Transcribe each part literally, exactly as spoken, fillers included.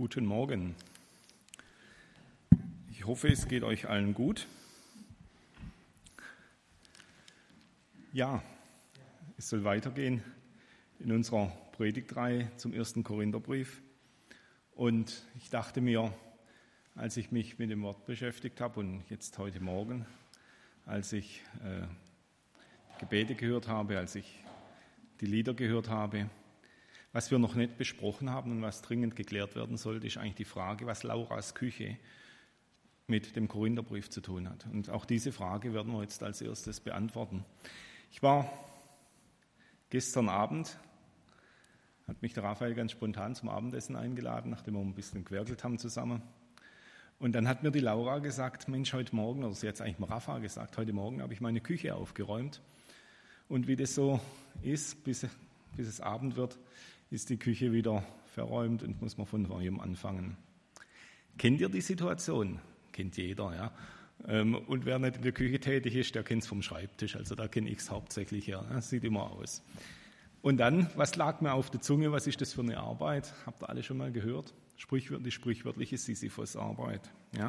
Guten Morgen. Ich hoffe, es geht euch allen gut. Ja, es soll weitergehen in unserer Predigtreihe zum ersten Korintherbrief. Und ich dachte mir, als ich mich mit dem Wort beschäftigt habe und jetzt heute Morgen, als ich äh, Gebete gehört habe, als ich die Lieder gehört habe, was wir noch nicht besprochen haben und was dringend geklärt werden sollte, ist eigentlich die Frage, was Lauras Küche mit dem Korintherbrief zu tun hat. Und auch diese Frage werden wir jetzt als erstes beantworten. Ich war gestern Abend, hat mich der Raphael ganz spontan zum Abendessen eingeladen, nachdem wir ein bisschen gewerkelt haben zusammen. Und dann hat mir die Laura gesagt, Mensch, heute Morgen, oder sie hat es eigentlich mal Rafa gesagt, heute Morgen habe ich meine Küche aufgeräumt. Und wie das so ist, bis, bis es Abend wird, ist die Küche wieder verräumt und muss man von neuem anfangen. Kennt ihr die Situation? Kennt jeder, ja. Und wer nicht in der Küche tätig ist, der kennt es vom Schreibtisch. Also da kenne ich es hauptsächlich her. Das sieht immer aus. Und dann, was lag mir auf der Zunge? Was ist das für eine Arbeit? Habt ihr alle schon mal gehört? Sprichwörtlich, die sprichwörtliche Sisyphos-Arbeit. Ja?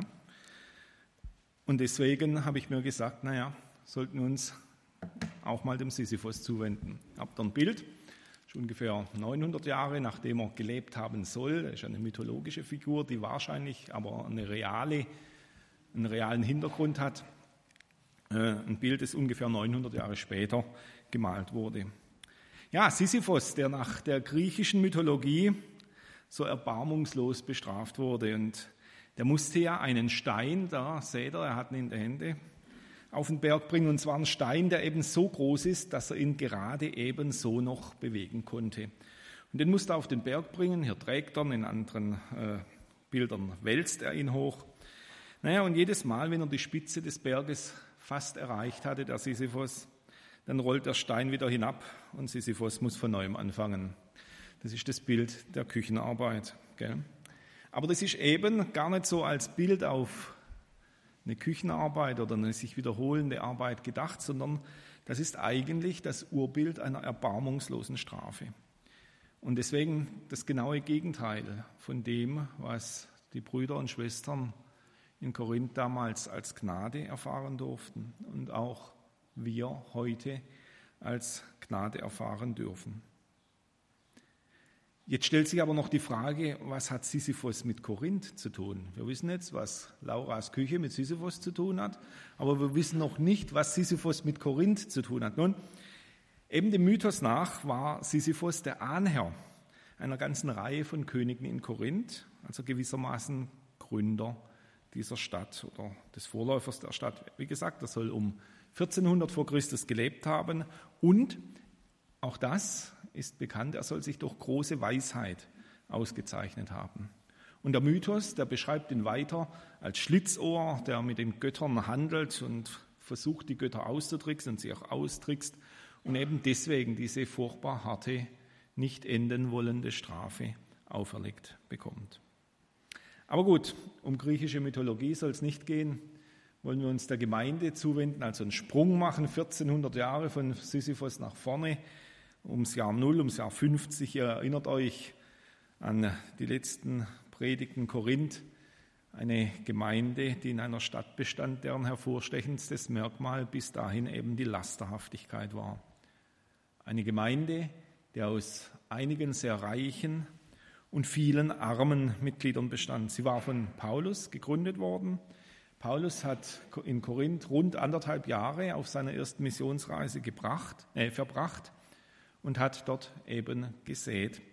Und deswegen habe ich mir gesagt, naja, sollten wir uns auch mal dem Sisyphos zuwenden. Habt ihr ein Bild? Ungefähr neunhundert Jahre, nachdem er gelebt haben soll. Das ist eine mythologische Figur, die wahrscheinlich aber eine reale, einen realen Hintergrund hat. Ein Bild, das ungefähr neunhundert Jahre später gemalt wurde. Ja, Sisyphos, der nach der griechischen Mythologie so erbarmungslos bestraft wurde. Und der musste ja einen Stein, da seht ihr, er hat ihn in der Hände, auf den Berg bringen, und zwar einen Stein, der eben so groß ist, dass er ihn gerade eben so noch bewegen konnte. Und den musste er auf den Berg bringen, hier trägt er ihn, in anderen äh, Bildern wälzt er ihn hoch. Naja, und jedes Mal, wenn er die Spitze des Berges fast erreicht hatte, der Sisyphos, dann rollt der Stein wieder hinab und Sisyphos muss von neuem anfangen. Das ist das Bild der Küchenarbeit. Gell? Aber das ist eben gar nicht so als Bild auf eine Küchenarbeit oder eine sich wiederholende Arbeit gedacht, sondern das ist eigentlich das Urbild einer erbarmungslosen Strafe. Und deswegen das genaue Gegenteil von dem, was die Brüder und Schwestern in Korinth damals als Gnade erfahren durften und auch wir heute als Gnade erfahren dürfen. Jetzt stellt sich aber noch die Frage, was hat Sisyphos mit Korinth zu tun? Wir wissen jetzt, was Lauras Küche mit Sisyphos zu tun hat, aber wir wissen noch nicht, was Sisyphos mit Korinth zu tun hat. Nun, eben dem Mythos nach war Sisyphos der Ahnherr einer ganzen Reihe von Königen in Korinth, also gewissermaßen Gründer dieser Stadt oder des Vorläufers der Stadt. Wie gesagt, er soll um vierzehnhundert vor Christus gelebt haben und auch das ist bekannt, er soll sich durch große Weisheit ausgezeichnet haben. Und der Mythos, der beschreibt ihn weiter als Schlitzohr, der mit den Göttern handelt und versucht, die Götter auszutricksen und sie auch austrickst und eben deswegen diese furchtbar harte, nicht enden wollende Strafe auferlegt bekommt. Aber gut, um griechische Mythologie soll es nicht gehen. Wollen wir uns der Gemeinde zuwenden, also einen Sprung machen, vierzehnhundert Jahre von Sisyphos nach vorne, ums Jahr null, ums Jahr fünfzig. Ihr erinnert euch an die letzten Predigten Korinth, eine Gemeinde, die in einer Stadt bestand, deren hervorstechendstes Merkmal bis dahin eben die Lasterhaftigkeit war. Eine Gemeinde, die aus einigen sehr reichen und vielen armen Mitgliedern bestand. Sie war von Paulus gegründet worden. Paulus hat in Korinth rund anderthalb Jahre auf seiner ersten Missionsreise gebracht, äh, verbracht und hat dort eben gesät.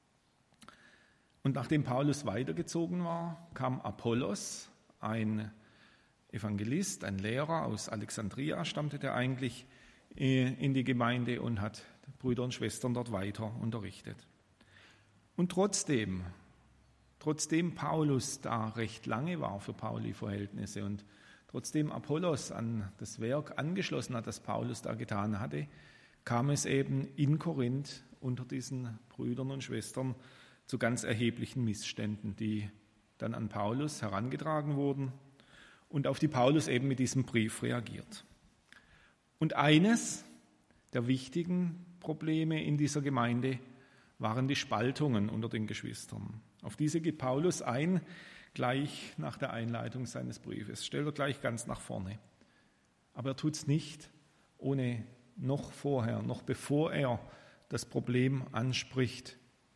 Und nachdem Paulus weitergezogen war, kam Apollos, ein Evangelist, ein Lehrer aus Alexandria, stammte der eigentlich, in die Gemeinde und hat Brüder und Schwestern dort weiter unterrichtet. Und trotzdem, trotzdem Paulus da recht lange war für Pauli-Verhältnisse und trotzdem Apollos an das Werk angeschlossen hat, das Paulus da getan hatte, kam es eben in Korinth unter diesen Brüdern und Schwestern zu ganz erheblichen Missständen, die dann an Paulus herangetragen wurden und auf die Paulus eben mit diesem Brief reagiert. Und eines der wichtigen Probleme in dieser Gemeinde waren die Spaltungen unter den Geschwistern. Auf diese geht Paulus ein, gleich nach der Einleitung seines Briefes. Stellt er gleich ganz nach vorne. Aber er tut es nicht, ohne noch vorher, noch bevor er das Problem anspricht,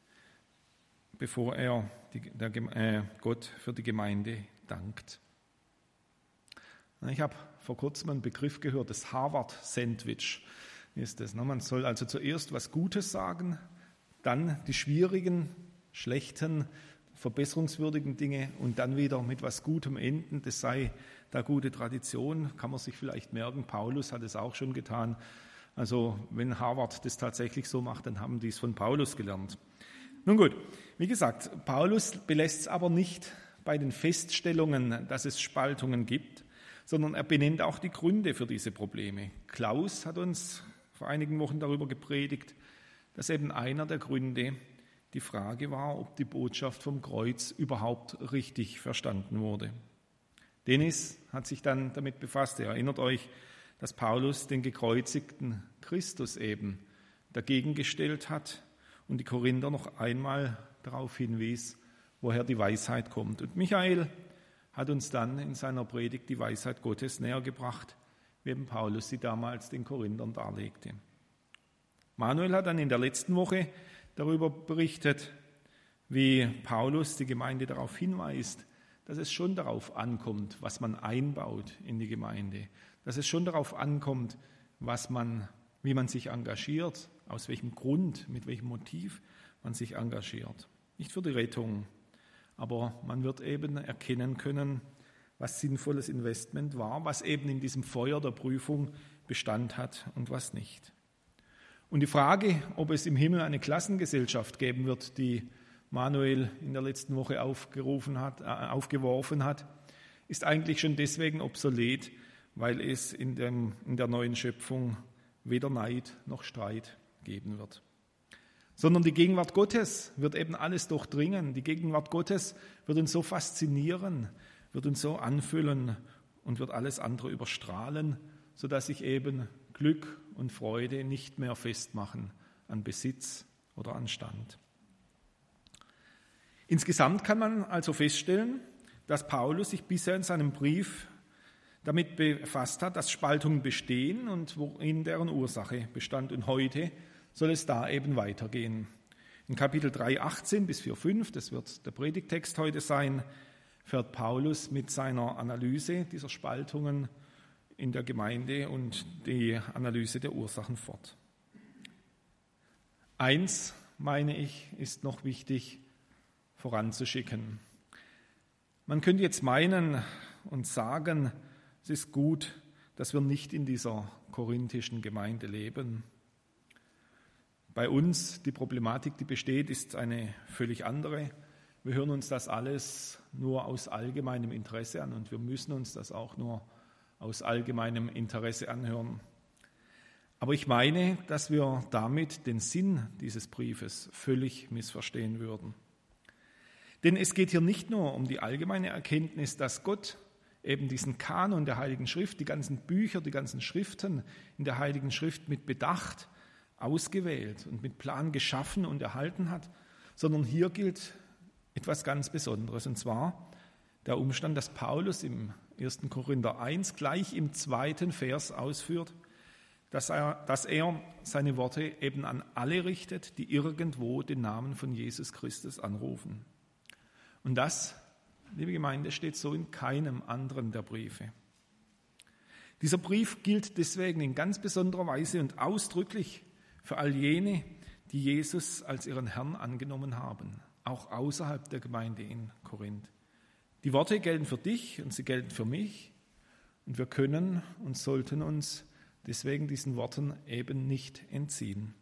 bevor er die, der, äh, Gott für die Gemeinde dankt. Ich habe vor kurzem einen Begriff gehört, das Harvard-Sandwich ist das. Man soll also zuerst was Gutes sagen, dann die schwierigen, schlechten, verbesserungswürdigen Dinge und dann wieder mit was Gutem enden. Das sei da gute Tradition, kann man sich vielleicht merken. Paulus hat es auch schon getan. Also wenn Harvard das tatsächlich so macht, dann haben die es von Paulus gelernt. Nun gut, wie gesagt, Paulus belässt es aber nicht bei den Feststellungen, dass es Spaltungen gibt, sondern er benennt auch die Gründe für diese Probleme. Klaus hat uns vor einigen Wochen darüber gepredigt, dass eben einer der Gründe die Frage war, ob die Botschaft vom Kreuz überhaupt richtig verstanden wurde. Dennis hat sich dann damit befasst. Ihr erinnert euch, dass Paulus den gekreuzigten Christus eben dagegen gestellt hat und die Korinther noch einmal darauf hinwies, woher die Weisheit kommt. Und Michael hat uns dann in seiner Predigt die Weisheit Gottes näher gebracht, wie eben Paulus sie damals den Korinthern darlegte. Manuel hat dann in der letzten Woche darüber berichtet, wie Paulus die Gemeinde darauf hinweist, dass es schon darauf ankommt, was man einbaut in die Gemeinde, dass es schon darauf ankommt, was man, wie man sich engagiert, aus welchem Grund, mit welchem Motiv man sich engagiert. Nicht für die Rettung, aber man wird eben erkennen können, was sinnvolles Investment war, was eben in diesem Feuer der Prüfung Bestand hat und was nicht. Und die Frage, ob es im Himmel eine Klassengesellschaft geben wird, die Manuel in der letzten Woche aufgerufen hat, äh, aufgeworfen hat, ist eigentlich schon deswegen obsolet, weil es in, dem, in der neuen Schöpfung weder Neid noch Streit geben wird. Sondern die Gegenwart Gottes wird eben alles durchdringen. Die Gegenwart Gottes wird uns so faszinieren, wird uns so anfüllen und wird alles andere überstrahlen, sodass sich eben Glück und Freude nicht mehr festmachen an Besitz oder an Stand. Insgesamt kann man also feststellen, dass Paulus sich bisher in seinem Brief damit befasst hat, dass Spaltungen bestehen und worin deren Ursache bestand. Und heute soll es da eben weitergehen. In Kapitel drei, achtzehn bis vier, fünf, das wird der Predigtext heute sein, fährt Paulus mit seiner Analyse dieser Spaltungen in der Gemeinde und die Analyse der Ursachen fort. Eins, meine ich, ist noch wichtig voranzuschicken. Man könnte jetzt meinen und sagen, es ist gut, dass wir nicht in dieser korinthischen Gemeinde leben. Bei uns, die Problematik, die besteht, ist eine völlig andere. Wir hören uns das alles nur aus allgemeinem Interesse an und wir müssen uns das auch nur aus allgemeinem Interesse anhören. Aber ich meine, dass wir damit den Sinn dieses Briefes völlig missverstehen würden. Denn es geht hier nicht nur um die allgemeine Erkenntnis, dass Gott eben diesen Kanon der Heiligen Schrift, die ganzen Bücher, die ganzen Schriften in der Heiligen Schrift mit Bedacht ausgewählt und mit Plan geschaffen und erhalten hat, sondern hier gilt etwas ganz Besonderes, und zwar der Umstand, dass Paulus im ersten Korinther eins gleich im zweiten Vers ausführt, dass er, dass er seine Worte eben an alle richtet, die irgendwo den Namen von Jesus Christus anrufen. Und das, liebe Gemeinde, steht so in keinem anderen der Briefe. Dieser Brief gilt deswegen in ganz besonderer Weise und ausdrücklich für all jene, die Jesus als ihren Herrn angenommen haben, auch außerhalb der Gemeinde in Korinth. Die Worte gelten für dich und sie gelten für mich und wir können und sollten uns deswegen diesen Worten eben nicht entziehen.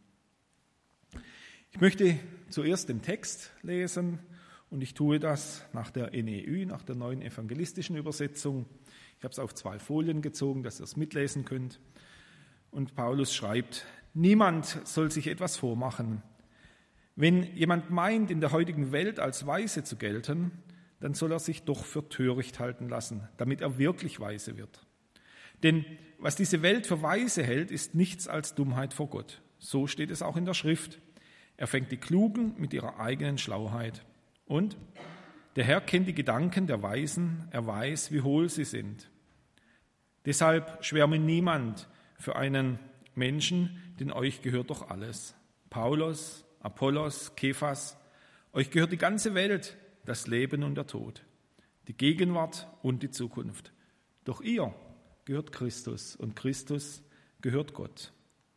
Ich möchte zuerst den Text lesen und ich tue das nach der N E Ü, nach der neuen evangelistischen Übersetzung. Ich habe es auf zwei Folien gezogen, dass ihr es mitlesen könnt. Und Paulus schreibt: Niemand soll sich etwas vormachen. Wenn jemand meint, in der heutigen Welt als weise zu gelten, dann soll er sich doch für töricht halten lassen, damit er wirklich weise wird. Denn was diese Welt für weise hält, ist nichts als Dummheit vor Gott. So steht es auch in der Schrift. Er fängt die Klugen mit ihrer eigenen Schlauheit. Und der Herr kennt die Gedanken der Weisen, er weiß, wie hohl sie sind. Deshalb schwärme niemand für einen Menschen, denn euch gehört doch alles. Paulus, Apollos, Kephas, euch gehört die ganze Welt, das Leben und der Tod, die Gegenwart und die Zukunft. Doch ihr gehört Christus und Christus gehört Gott.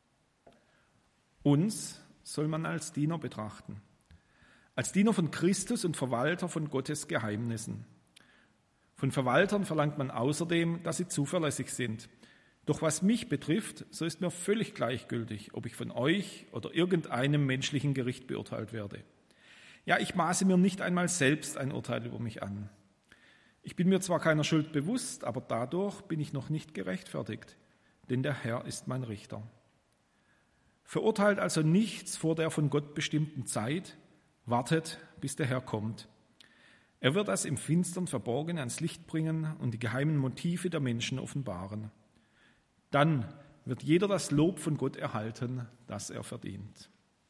Uns soll man als Diener betrachten, als Diener von Christus und Verwalter von Gottes Geheimnissen. Von Verwaltern verlangt man außerdem, dass sie zuverlässig sind. Doch was mich betrifft, so ist mir völlig gleichgültig, ob ich von euch oder irgendeinem menschlichen Gericht beurteilt werde. Ja, ich maße mir nicht einmal selbst ein Urteil über mich an. Ich bin mir zwar keiner Schuld bewusst, aber dadurch bin ich noch nicht gerechtfertigt, denn der Herr ist mein Richter. Verurteilt also nichts vor der von Gott bestimmten Zeit, wartet, bis der Herr kommt. Er wird das im Finstern Verborgene ans Licht bringen und die geheimen Motive der Menschen offenbaren. Dann wird jeder das Lob von Gott erhalten, das er verdient.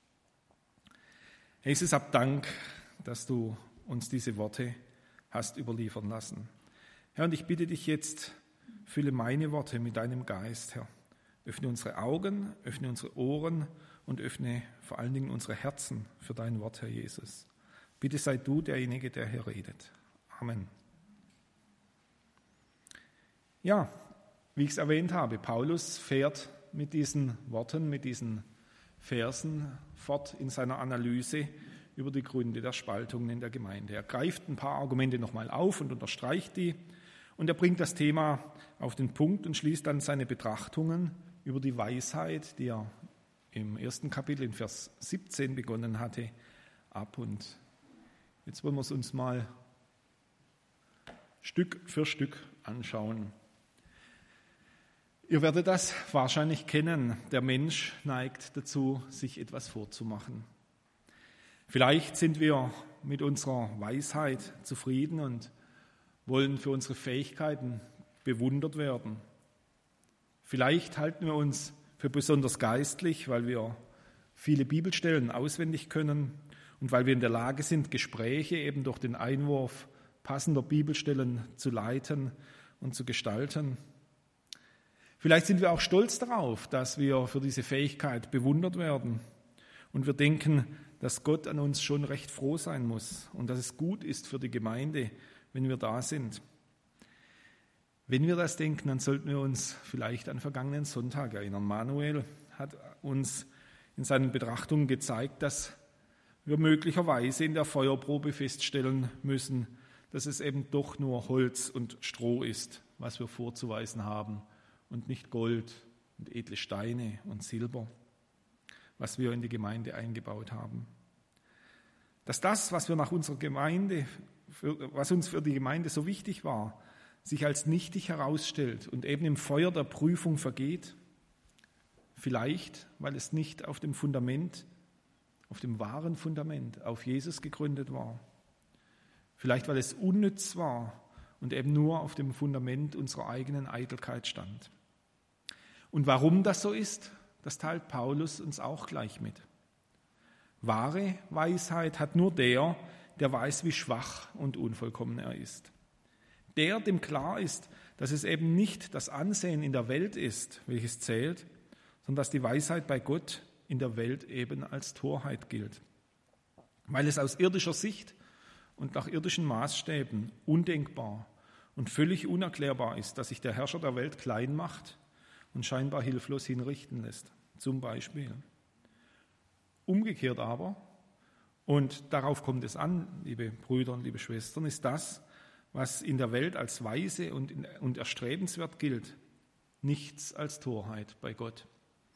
Herr Jesus, hab Dank, dass du uns diese Worte hast überliefern lassen. Herr, und ich bitte dich jetzt, fülle meine Worte mit deinem Geist, Herr. Öffne unsere Augen, öffne unsere Ohren und öffne vor allen Dingen unsere Herzen für dein Wort, Herr Jesus. Bitte sei du derjenige, der hier redet. Amen. Ja, wie ich es erwähnt habe, Paulus fährt mit diesen Worten, mit diesen Versen fort in seiner Analyse über die Gründe der Spaltungen in der Gemeinde. Er greift ein paar Argumente nochmal auf und unterstreicht die und er bringt das Thema auf den Punkt und schließt dann seine Betrachtungen über die Weisheit, die er im ersten Kapitel in Vers siebzehn begonnen hatte, ab. Und jetzt wollen wir es uns mal Stück für Stück anschauen. Ihr werdet das wahrscheinlich kennen. Der Mensch neigt dazu, sich etwas vorzumachen. Vielleicht sind wir mit unserer Weisheit zufrieden und wollen für unsere Fähigkeiten bewundert werden. Vielleicht halten wir uns für besonders geistlich, weil wir viele Bibelstellen auswendig können und weil wir in der Lage sind, Gespräche eben durch den Einwurf passender Bibelstellen zu leiten und zu gestalten. Vielleicht sind wir auch stolz darauf, dass wir für diese Fähigkeit bewundert werden und wir denken, dass Gott an uns schon recht froh sein muss und dass es gut ist für die Gemeinde, wenn wir da sind. Wenn wir das denken, dann sollten wir uns vielleicht an vergangenen Sonntag erinnern. Manuel hat uns in seinen Betrachtungen gezeigt, dass wir möglicherweise in der Feuerprobe feststellen müssen, dass es eben doch nur Holz und Stroh ist, was wir vorzuweisen haben und nicht Gold und edle Steine und Silber, was wir in die Gemeinde eingebaut haben. Dass das, was wir nach unserer Gemeinde, was uns für die Gemeinde so wichtig war, sich als nichtig herausstellt und eben im Feuer der Prüfung vergeht, vielleicht, weil es nicht auf dem Fundament, auf dem wahren Fundament, auf Jesus gegründet war. Vielleicht, weil es unnütz war und eben nur auf dem Fundament unserer eigenen Eitelkeit stand. Und warum das so ist, das teilt Paulus uns auch gleich mit. Wahre Weisheit hat nur der, der weiß, wie schwach und unvollkommen er ist. Der, dem klar ist, dass es eben nicht das Ansehen in der Welt ist, welches zählt, sondern dass die Weisheit bei Gott in der Welt eben als Torheit gilt. Weil es aus irdischer Sicht und nach irdischen Maßstäben undenkbar und völlig unerklärbar ist, dass sich der Herrscher der Welt klein macht und scheinbar hilflos hinrichten lässt, zum Beispiel. Umgekehrt aber, und darauf kommt es an, liebe Brüder und liebe Schwestern, ist das, was in der Welt als weise und, und erstrebenswert gilt, nichts als Torheit bei Gott.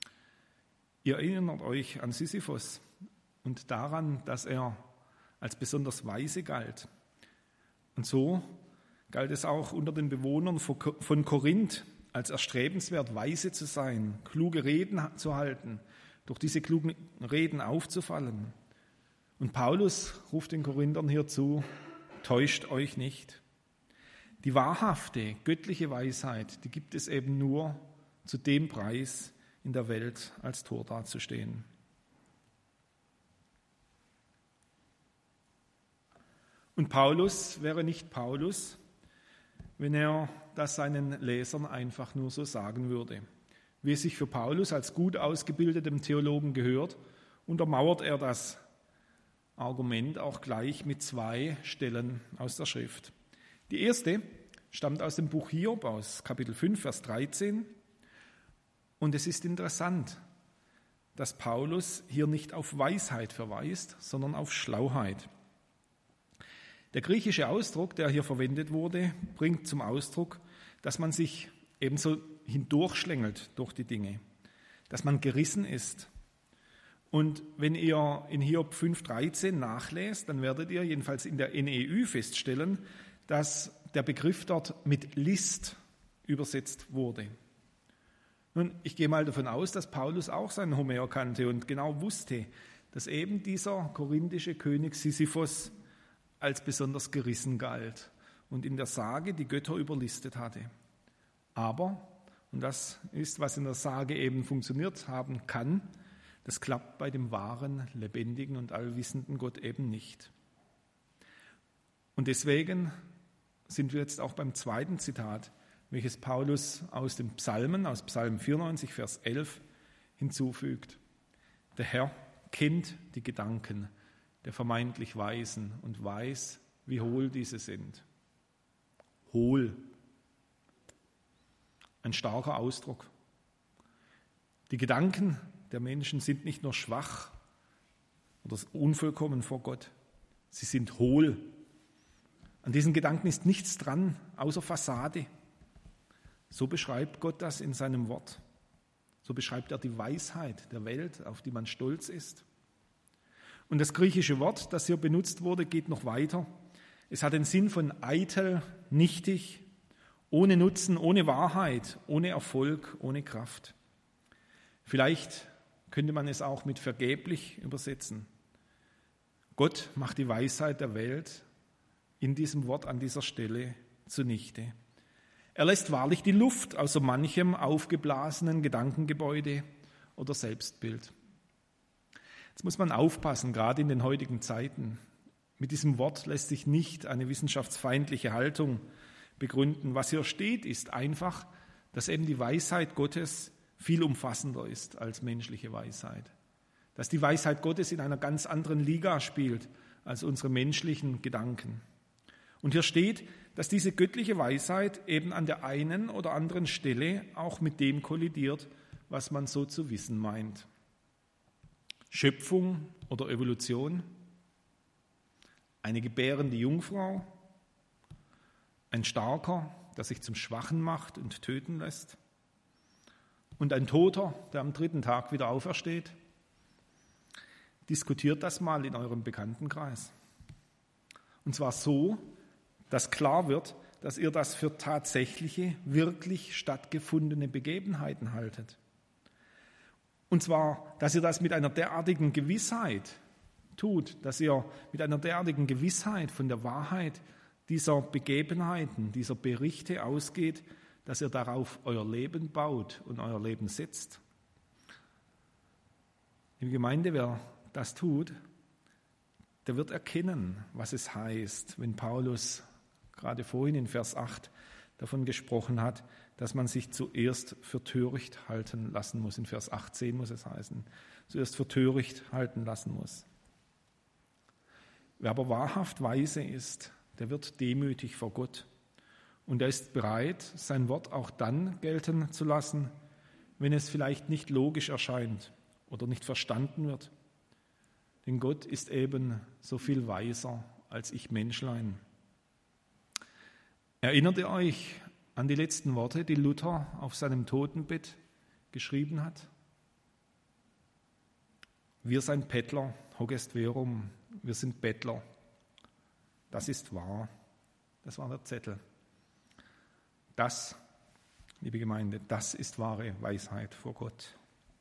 Ihr erinnert euch an Sisyphos und daran, dass er als besonders weise galt. Und so galt es auch unter den Bewohnern von Korinth als erstrebenswert, weise zu sein, kluge Reden zu halten, durch diese klugen Reden aufzufallen. Und Paulus ruft den Korinthern hier zu, täuscht euch nicht. Die wahrhafte, göttliche Weisheit, die gibt es eben nur zu dem Preis, in der Welt als Tor dazustehen. Und Paulus wäre nicht Paulus, wenn er das seinen Lesern einfach nur so sagen würde. Wie es sich für Paulus als gut ausgebildetem Theologen gehört, untermauert er das Argument auch gleich mit zwei Stellen aus der Schrift. Die erste stammt aus dem Buch Hiob, aus Kapitel fünf, Vers dreizehn. Und es ist interessant, dass Paulus hier nicht auf Weisheit verweist, sondern auf Schlauheit. Der griechische Ausdruck, der hier verwendet wurde, bringt zum Ausdruck, dass man sich ebenso hindurchschlängelt durch die Dinge, dass man gerissen ist. Und wenn ihr in Hiob fünf dreizehn nachlest, dann werdet ihr jedenfalls in der N E Ü feststellen, dass der Begriff dort mit List übersetzt wurde. Nun, ich gehe mal davon aus, dass Paulus auch seinen Homer kannte und genau wusste, dass eben dieser korinthische König Sisyphos als besonders gerissen galt und in der Sage die Götter überlistet hatte. Aber, und das ist, was in der Sage eben funktioniert haben kann, das klappt bei dem wahren, lebendigen und allwissenden Gott eben nicht. Und deswegen sind wir jetzt auch beim zweiten Zitat, welches Paulus aus dem Psalmen, aus Psalm vierundneunzig, Vers elf, hinzufügt. Der Herr kennt die Gedanken der vermeintlich Weisen und weiß, wie hohl diese sind. Hohl. Ein starker Ausdruck. Die Gedanken der Menschen sind nicht nur schwach oder unvollkommen vor Gott, sie sind hohl. An diesen Gedanken ist nichts dran, außer Fassade. So beschreibt Gott das in seinem Wort. So beschreibt er die Weisheit der Welt, auf die man stolz ist. Und das griechische Wort, das hier benutzt wurde, geht noch weiter. Es hat den Sinn von eitel, nichtig, ohne Nutzen, ohne Wahrheit, ohne Erfolg, ohne Kraft. Vielleicht könnte man es auch mit vergeblich übersetzen. Gott macht die Weisheit der Welt in diesem Wort an dieser Stelle zunichte. Er lässt wahrlich die Luft aus so manchem aufgeblasenen Gedankengebäude oder Selbstbild. Jetzt muss man aufpassen, gerade in den heutigen Zeiten. Mit diesem Wort lässt sich nicht eine wissenschaftsfeindliche Haltung begründen. Was hier steht, ist einfach, dass eben die Weisheit Gottes viel umfassender ist als menschliche Weisheit. Dass die Weisheit Gottes in einer ganz anderen Liga spielt als unsere menschlichen Gedanken. Und hier steht, dass diese göttliche Weisheit eben an der einen oder anderen Stelle auch mit dem kollidiert, was man so zu wissen meint. Schöpfung oder Evolution, eine gebärende Jungfrau, ein Starker, der sich zum Schwachen macht und töten lässt, und ein Toter, der am dritten Tag wieder aufersteht. Diskutiert das mal in eurem Bekanntenkreis. Und zwar so, dass klar wird, dass ihr das für tatsächliche, wirklich stattgefundene Begebenheiten haltet. Und zwar, dass ihr das mit einer derartigen Gewissheit tut, dass ihr mit einer derartigen Gewissheit von der Wahrheit dieser Begebenheiten, dieser Berichte ausgeht, dass ihr darauf euer Leben baut und euer Leben setzt. Liebe Gemeinde, wer das tut, der wird erkennen, was es heißt, wenn Paulus gerade vorhin in Vers acht davon gesprochen hat, dass man sich zuerst für töricht halten lassen muss. In Vers achtzehn muss es heißen, zuerst für töricht halten lassen muss. Wer aber wahrhaft weise ist, der wird demütig vor Gott. Und er ist bereit, sein Wort auch dann gelten zu lassen, wenn es vielleicht nicht logisch erscheint oder nicht verstanden wird. Denn Gott ist eben so viel weiser als ich Menschlein. Erinnert ihr euch an die letzten Worte, die Luther auf seinem Totenbett geschrieben hat? Wir sind Bettler, hoc est verum, wir sind Bettler. Das ist wahr. Das war der Zettel. Das, liebe Gemeinde, das ist wahre Weisheit vor Gott.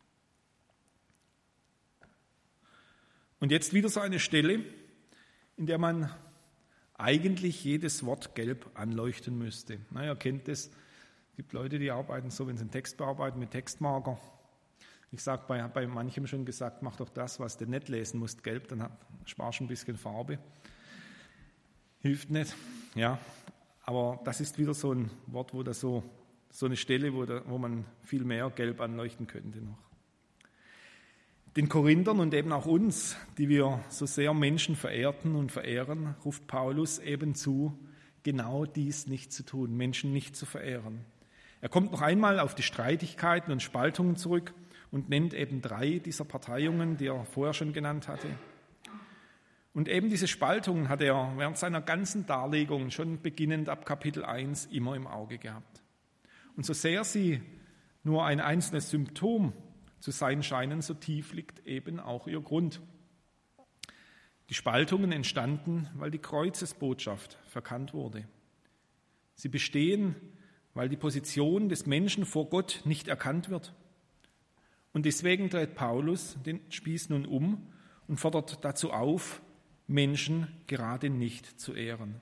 Und jetzt wieder so eine Stelle, in der man eigentlich jedes Wort gelb anleuchten müsste. Na, ihr kennt das. Es gibt Leute, die arbeiten so, wenn sie einen Text bearbeiten, mit Textmarker. Ich sage bei, bei manchem schon gesagt, mach doch das, was du nicht lesen musst, gelb, dann sparst du ein bisschen Farbe. Hilft nicht, ja. Aber das ist wieder so ein Wort, wo das so, so eine Stelle, wo, da, wo man viel mehr gelb anleuchten könnte noch. Den Korinthern und eben auch uns, die wir so sehr Menschen verehrten und verehren, ruft Paulus eben zu, genau dies nicht zu tun, Menschen nicht zu verehren. Er kommt noch einmal auf die Streitigkeiten und Spaltungen zurück und nennt eben drei dieser Parteiungen, die er vorher schon genannt hatte. Und eben diese Spaltungen hat er während seiner ganzen Darlegung, schon beginnend ab Kapitel eins, immer im Auge gehabt. Und so sehr sie nur ein einzelnes Symptom zu sein scheinen, so tief liegt eben auch ihr Grund. Die Spaltungen entstanden, weil die Kreuzesbotschaft verkannt wurde. Sie bestehen, weil die Position des Menschen vor Gott nicht erkannt wird. Und deswegen dreht Paulus den Spieß nun um und fordert dazu auf, Menschen gerade nicht zu ehren.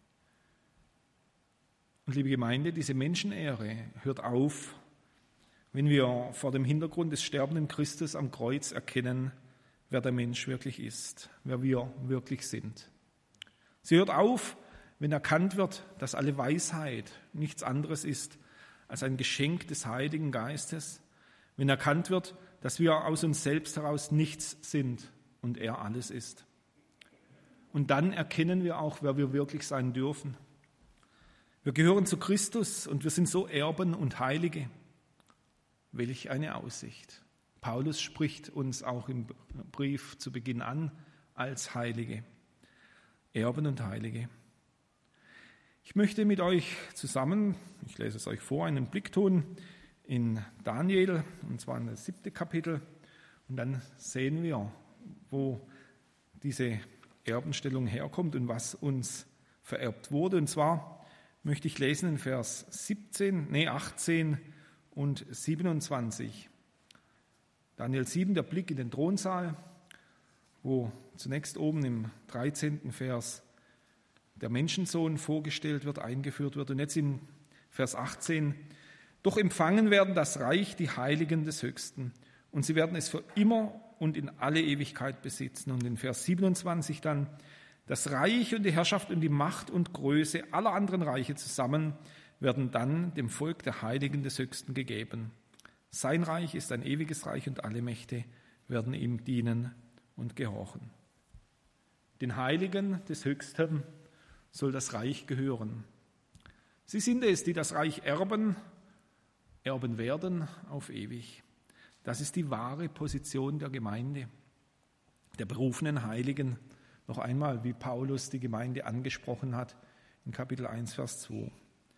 Und liebe Gemeinde, diese Menschenehre hört auf, wenn wir vor dem Hintergrund des sterbenden Christus am Kreuz erkennen, wer der Mensch wirklich ist, wer wir wirklich sind. Sie hört auf, wenn erkannt wird, dass alle Weisheit nichts anderes ist als ein Geschenk des Heiligen Geistes, wenn erkannt wird, dass wir aus uns selbst heraus nichts sind und er alles ist. Und dann erkennen wir auch, wer wir wirklich sein dürfen. Wir gehören zu Christus und wir sind so Erben und Heilige. Welch eine Aussicht. Paulus spricht uns auch im Brief zu Beginn an als Heilige, Erben und Heilige. Ich möchte mit euch zusammen, ich lese es euch vor, einen Blick tun in Daniel, und zwar in das siebte Kapitel. Und dann sehen wir, wo diese Erbenstellung herkommt und was uns vererbt wurde. Und zwar möchte ich lesen in Vers siebzehn, nee, achtzehn und siebenundzwanzig. Daniel sieben, der Blick in den Thronsaal, wo zunächst oben im dreizehnten Vers der Menschensohn vorgestellt wird, eingeführt wird. Und jetzt in Vers achtzehn, doch empfangen werden das Reich die Heiligen des Höchsten, und sie werden es für immer und in alle Ewigkeit besitzen. Und in Vers siebenundzwanzig dann, das Reich und die Herrschaft und die Macht und Größe aller anderen Reiche zusammen werden dann dem Volk der Heiligen des Höchsten gegeben. Sein Reich ist ein ewiges Reich und alle Mächte werden ihm dienen und gehorchen. Den Heiligen des Höchsten soll das Reich gehören. Sie sind es, die das Reich erben, erben werden auf ewig. Das ist die wahre Position der Gemeinde, der berufenen Heiligen. Noch einmal, wie Paulus die Gemeinde angesprochen hat in Kapitel eins, Vers zwei.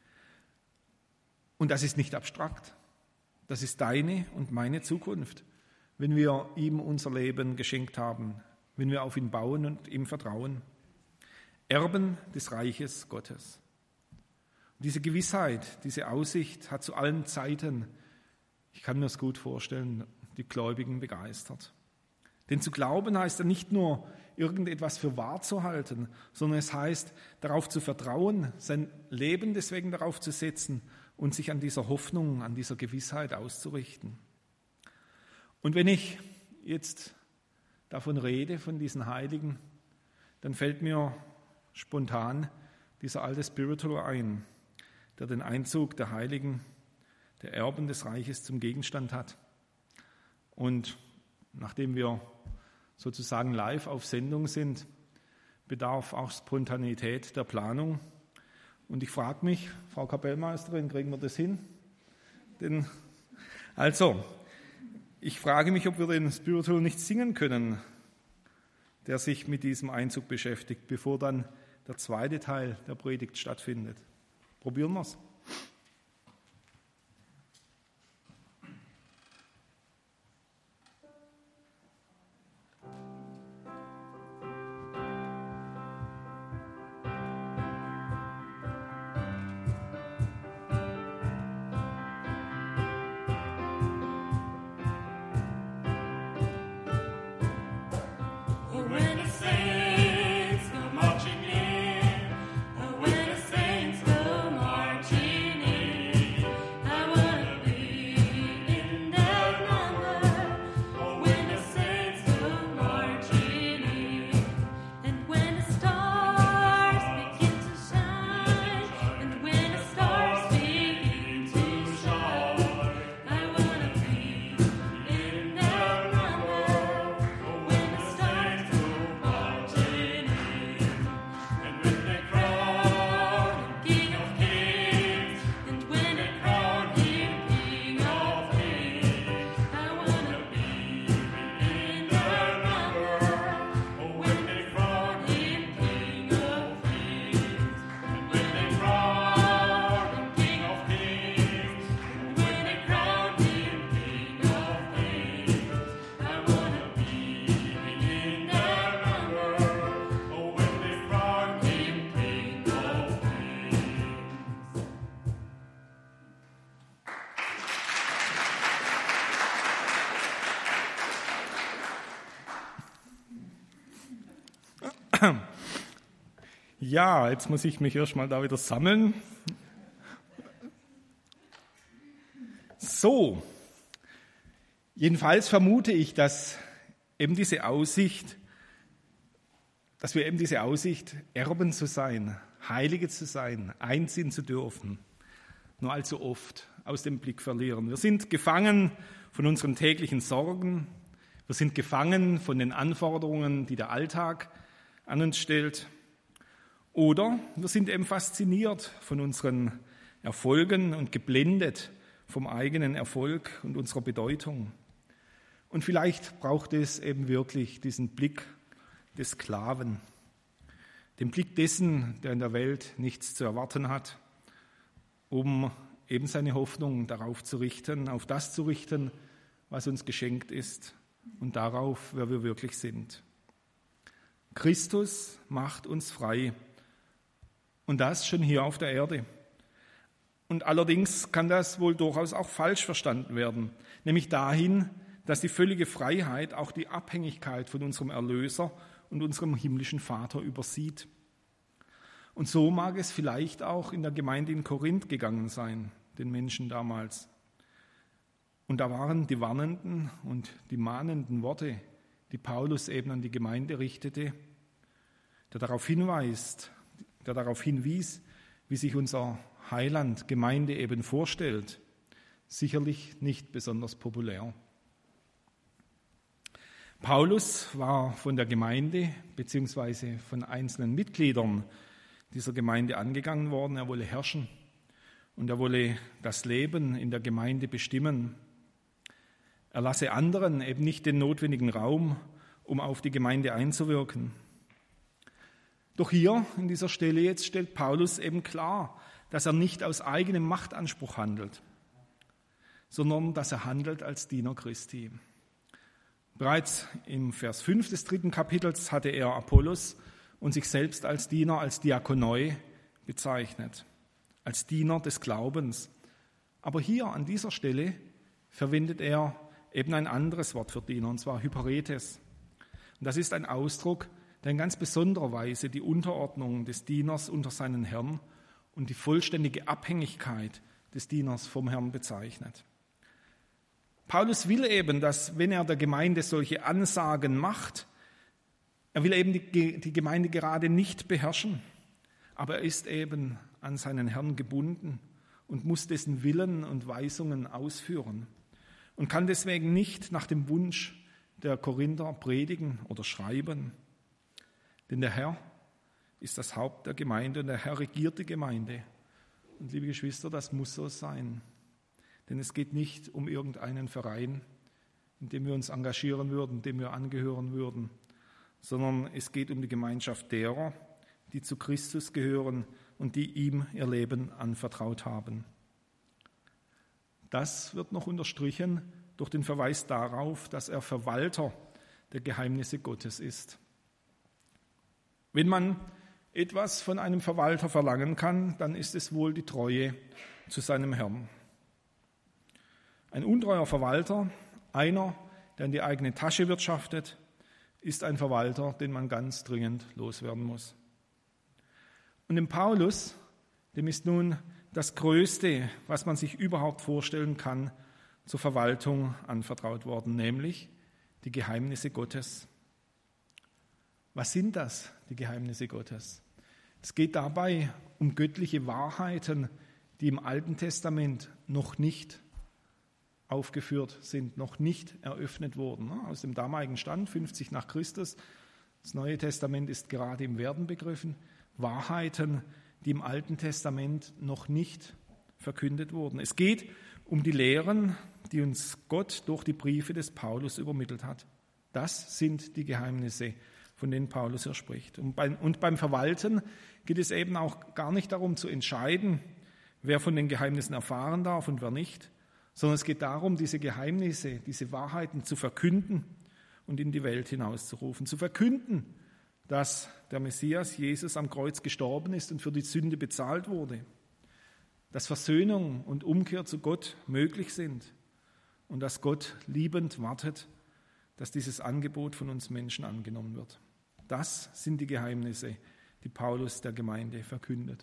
Und das ist nicht abstrakt. Das ist deine und meine Zukunft, wenn wir ihm unser Leben geschenkt haben, wenn wir auf ihn bauen und ihm vertrauen. Erben des Reiches Gottes. Und diese Gewissheit, diese Aussicht hat zu allen Zeiten, ich kann mir das gut vorstellen, die Gläubigen begeistert. Denn zu glauben heißt ja nicht nur, irgendetwas für wahr zu halten, sondern es heißt, darauf zu vertrauen, sein Leben deswegen darauf zu setzen und sich an dieser Hoffnung, an dieser Gewissheit auszurichten. Und wenn ich jetzt davon rede, von diesen Heiligen, dann fällt mir spontan dieser alte Spiritual ein, der den Einzug der Heiligen, der Erben des Reiches zum Gegenstand hat. Und nachdem wir sozusagen live auf Sendung sind, bedarf auch Spontanität der Planung. Und ich frage mich, Frau Kapellmeisterin, kriegen wir das hin? Denn, also, ich frage mich, ob wir den Spiritual nicht singen können, der sich mit diesem Einzug beschäftigt, bevor dann der zweite Teil der Predigt stattfindet. Probieren wir es. Marching in, when the saints go marching Ja, jetzt muss ich mich erstmal da wieder sammeln. So, jedenfalls vermute ich, dass eben diese Aussicht, dass wir eben diese Aussicht, Erben zu sein, Heilige zu sein, einziehen zu dürfen, nur allzu oft aus dem Blick verlieren. Wir sind gefangen von unseren täglichen Sorgen, wir sind gefangen von den Anforderungen, die der Alltag an uns stellt. Oder wir sind eben fasziniert von unseren Erfolgen und geblendet vom eigenen Erfolg und unserer Bedeutung. Und vielleicht braucht es eben wirklich diesen Blick des Sklaven, den Blick dessen, der in der Welt nichts zu erwarten hat, um eben seine Hoffnung darauf zu richten, auf das zu richten, was uns geschenkt ist und darauf, wer wir wirklich sind. Christus macht uns frei. Und das schon hier auf der Erde. Und allerdings kann das wohl durchaus auch falsch verstanden werden, nämlich dahin, dass die völlige Freiheit auch die Abhängigkeit von unserem Erlöser und unserem himmlischen Vater übersieht. Und so mag es vielleicht auch in der Gemeinde in Korinth gegangen sein, den Menschen damals. Und da waren die warnenden und die mahnenden Worte, die Paulus eben an die Gemeinde richtete, der darauf hinweist, der darauf hinwies, wie sich unser Heiland Gemeinde eben vorstellt, sicherlich nicht besonders populär. Paulus war von der Gemeinde bzw. von einzelnen Mitgliedern dieser Gemeinde angegangen worden. Er wolle herrschen und er wolle das Leben in der Gemeinde bestimmen. Er lasse anderen eben nicht den notwendigen Raum, um auf die Gemeinde einzuwirken. Doch hier, in dieser Stelle jetzt, stellt Paulus eben klar, dass er nicht aus eigenem Machtanspruch handelt, sondern dass er handelt als Diener Christi. Bereits im Vers fünf des dritten Kapitels hatte er Apollos und sich selbst als Diener, als Diakonoi bezeichnet, als Diener des Glaubens. Aber hier an dieser Stelle verwendet er eben ein anderes Wort für Diener, und zwar Hyperetes. Und das ist ein Ausdruck, der in ganz besonderer Weise die Unterordnung des Dieners unter seinen Herrn und die vollständige Abhängigkeit des Dieners vom Herrn bezeichnet. Paulus will eben, dass, wenn er der Gemeinde solche Ansagen macht, er will eben die, die Gemeinde gerade nicht beherrschen, aber er ist eben an seinen Herrn gebunden und muss dessen Willen und Weisungen ausführen und kann deswegen nicht nach dem Wunsch der Korinther predigen oder schreiben. Denn der Herr ist das Haupt der Gemeinde und der Herr regiert die Gemeinde. Und liebe Geschwister, das muss so sein. Denn es geht nicht um irgendeinen Verein, in dem wir uns engagieren würden, dem wir angehören würden, sondern es geht um die Gemeinschaft derer, die zu Christus gehören und die ihm ihr Leben anvertraut haben. Das wird noch unterstrichen durch den Verweis darauf, dass er Verwalter der Geheimnisse Gottes ist. Wenn man etwas von einem Verwalter verlangen kann, dann ist es wohl die Treue zu seinem Herrn. Ein untreuer Verwalter, einer, der in die eigene Tasche wirtschaftet, ist ein Verwalter, den man ganz dringend loswerden muss. Und dem Paulus, dem ist nun das Größte, was man sich überhaupt vorstellen kann, zur Verwaltung anvertraut worden, nämlich die Geheimnisse Gottes. Was sind das, die Geheimnisse Gottes? Es geht dabei um göttliche Wahrheiten, die im Alten Testament noch nicht aufgeführt sind, noch nicht eröffnet wurden. Aus dem damaligen Stand, fünfzig nach Christus, das Neue Testament ist gerade im Werden begriffen, Wahrheiten, die im Alten Testament noch nicht verkündet wurden. Es geht um die Lehren, die uns Gott durch die Briefe des Paulus übermittelt hat. Das sind die Geheimnisse, von denen Paulus hier spricht. Und beim, und beim Verwalten geht es eben auch gar nicht darum zu entscheiden, wer von den Geheimnissen erfahren darf und wer nicht, sondern es geht darum, diese Geheimnisse, diese Wahrheiten zu verkünden und in die Welt hinauszurufen. Zu verkünden, dass der Messias, Jesus, am Kreuz gestorben ist und für die Sünde bezahlt wurde, dass Versöhnung und Umkehr zu Gott möglich sind und dass Gott liebend wartet, dass dieses Angebot von uns Menschen angenommen wird. Das sind die Geheimnisse, die Paulus der Gemeinde verkündet.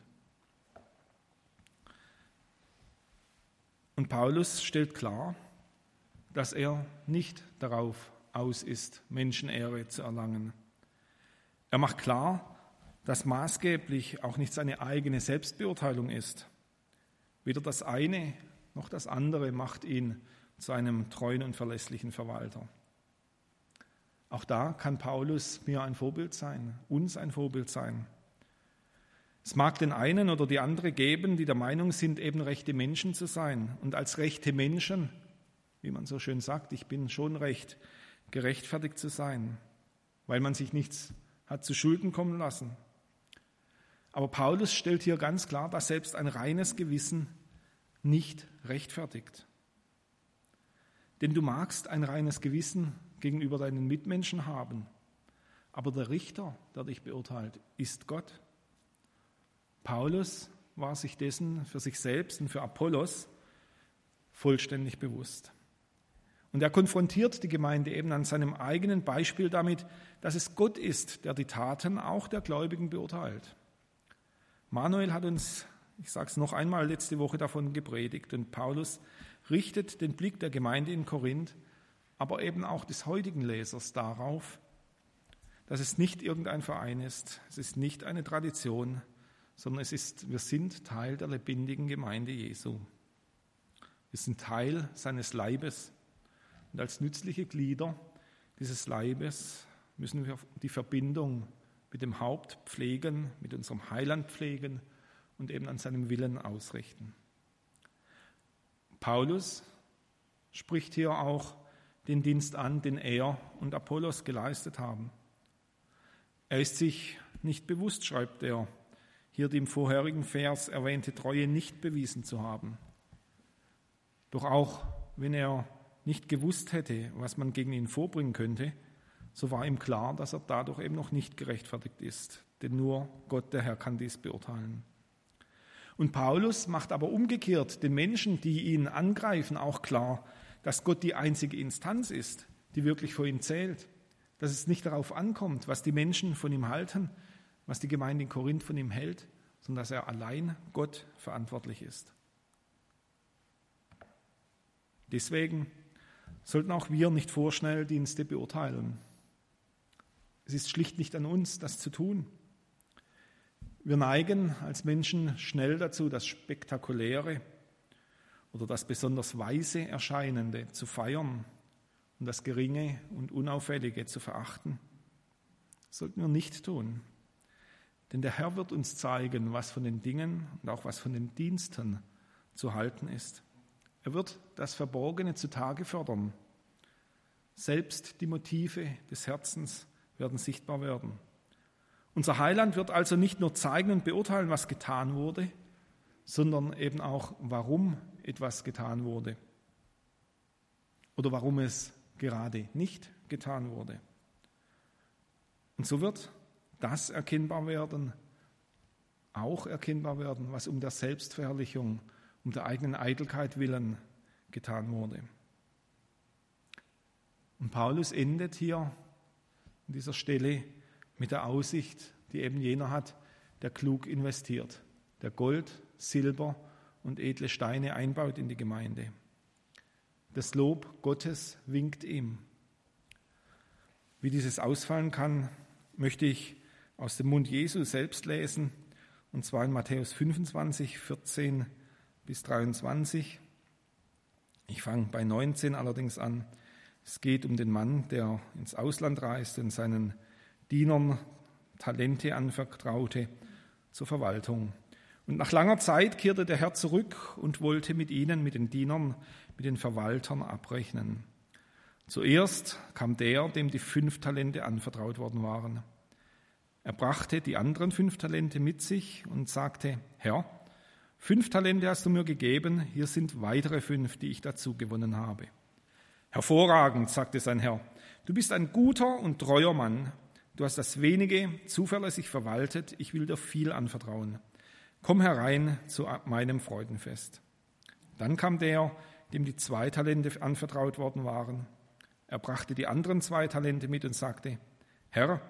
Und Paulus stellt klar, dass er nicht darauf aus ist, Menschenehre zu erlangen. Er macht klar, dass maßgeblich auch nicht seine eigene Selbstbeurteilung ist. Weder das eine noch das andere macht ihn zu einem treuen und verlässlichen Verwalter. Auch da kann Paulus mir ein Vorbild sein, uns ein Vorbild sein. Es mag den einen oder die andere geben, die der Meinung sind, eben rechte Menschen zu sein. Und als rechte Menschen, wie man so schön sagt, ich bin schon recht, gerechtfertigt zu sein, weil man sich nichts hat zu Schulden kommen lassen. Aber Paulus stellt hier ganz klar, dass selbst ein reines Gewissen nicht rechtfertigt. Denn du magst ein reines Gewissen gegenüber deinen Mitmenschen haben, aber der Richter, der dich beurteilt, ist Gott. Paulus war sich dessen für sich selbst und für Apollos vollständig bewusst. Und er konfrontiert die Gemeinde eben an seinem eigenen Beispiel damit, dass es Gott ist, der die Taten auch der Gläubigen beurteilt. Manuel hat uns, ich sage es noch einmal, letzte Woche davon gepredigt. Und Paulus richtet den Blick der Gemeinde in Korinth, aber eben auch des heutigen Lesers darauf, dass es nicht irgendein Verein ist, es ist nicht eine Tradition, sondern es ist, wir sind Teil der lebendigen Gemeinde Jesu. Wir sind Teil seines Leibes. Und als nützliche Glieder dieses Leibes müssen wir die Verbindung mit dem Haupt pflegen, mit unserem Heiland pflegen und eben an seinem Willen ausrichten. Paulus spricht hier auch den Dienst an, den er und Apollos geleistet haben. Er ist sich nicht bewusst, schreibt er, hier die im vorherigen Vers erwähnte Treue nicht bewiesen zu haben. Doch auch wenn er nicht gewusst hätte, was man gegen ihn vorbringen könnte, so war ihm klar, dass er dadurch eben noch nicht gerechtfertigt ist. Denn nur Gott, der Herr, kann dies beurteilen. Und Paulus macht aber umgekehrt den Menschen, die ihn angreifen, auch klar, dass Gott die einzige Instanz ist, die wirklich für ihn zählt. Dass es nicht darauf ankommt, was die Menschen von ihm halten, was die Gemeinde in Korinth von ihm hält, sondern dass er allein Gott verantwortlich ist. Deswegen sollten auch wir nicht vorschnell Dienste beurteilen. Es ist schlicht nicht an uns, das zu tun. Wir neigen als Menschen schnell dazu, das Spektakuläre oder das besonders Weise Erscheinende zu feiern und das Geringe und Unauffällige zu verachten. Das sollten wir nicht tun. Denn der Herr wird uns zeigen, was von den Dingen und auch was von den Diensten zu halten ist. Er wird das Verborgene zutage fördern. Selbst die Motive des Herzens werden sichtbar werden. Unser Heiland wird also nicht nur zeigen und beurteilen, was getan wurde, sondern eben auch, warum etwas getan wurde oder warum es gerade nicht getan wurde. Und so wird das erkennbar werden, auch erkennbar werden, was um der Selbstverherrlichung, um der eigenen Eitelkeit willen getan wurde. Und Paulus endet hier an dieser Stelle mit der Aussicht, die eben jener hat, der klug investiert, der Gold, Silber und edle Steine einbaut in die Gemeinde. Das Lob Gottes winkt ihm. Wie dieses ausfallen kann, möchte ich aus dem Mund Jesu selbst lesen, und zwar in Matthäus fünfundzwanzig, vierzehn bis dreiundzwanzig. Ich fange bei neunzehn allerdings an. Es geht um den Mann, der ins Ausland reiste und seinen Dienern Talente anvertraute zur Verwaltung. Und nach langer Zeit kehrte der Herr zurück und wollte mit ihnen, mit den Dienern, mit den Verwaltern abrechnen. Zuerst kam der, dem die fünf Talente anvertraut worden waren. Er brachte die anderen fünf Talente mit sich und sagte: Herr, fünf Talente hast du mir gegeben, hier sind weitere fünf, die ich dazu gewonnen habe. Hervorragend, sagte sein Herr, du bist ein guter und treuer Mann. Du hast das Wenige zuverlässig verwaltet, ich will dir viel anvertrauen. Komm herein zu meinem Freudenfest. Dann kam der, dem die zwei Talente anvertraut worden waren. Er brachte die anderen zwei Talente mit und sagte: Herr,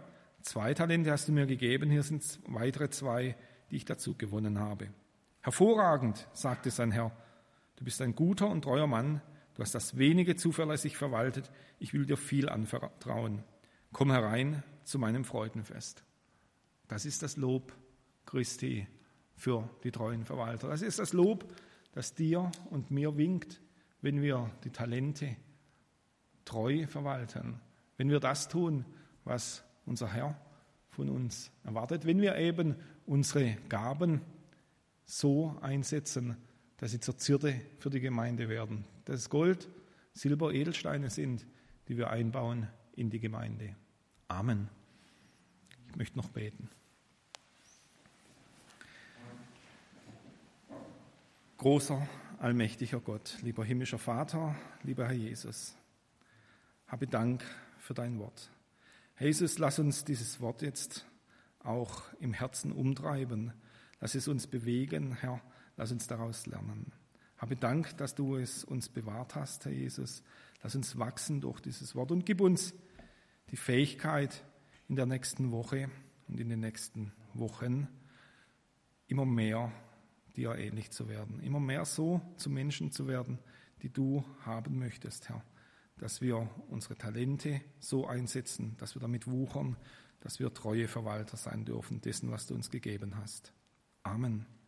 Zwei Talente hast du mir gegeben, hier sind weitere zwei, die ich dazu gewonnen habe. Hervorragend, sagte sein Herr, du bist ein guter und treuer Mann, du hast das wenige zuverlässig verwaltet, ich will dir viel anvertrauen. Komm herein zu meinem Freudenfest. Das ist das Lob Christi für die treuen Verwalter. Das ist das Lob, das dir und mir winkt, wenn wir die Talente treu verwalten, wenn wir das tun, was unser Herr von uns erwartet, wenn wir eben unsere Gaben so einsetzen, dass sie zur Zierde für die Gemeinde werden, dass es Gold, Silber, Edelsteine sind, die wir einbauen in die Gemeinde. Amen. Ich möchte noch beten. Großer, allmächtiger Gott, lieber himmlischer Vater, lieber Herr Jesus, habe Dank für dein Wort. Herr Jesus, lass uns dieses Wort jetzt auch im Herzen umtreiben. Lass es uns bewegen, Herr, lass uns daraus lernen. Habe Dank, dass du es uns bewahrt hast, Herr Jesus. Lass uns wachsen durch dieses Wort und gib uns die Fähigkeit, in der nächsten Woche und in den nächsten Wochen immer mehr dir ähnlich zu werden, immer mehr so zu Menschen zu werden, die du haben möchtest, Herr. Dass wir unsere Talente so einsetzen, dass wir damit wuchern, dass wir treue Verwalter sein dürfen dessen, was du uns gegeben hast. Amen.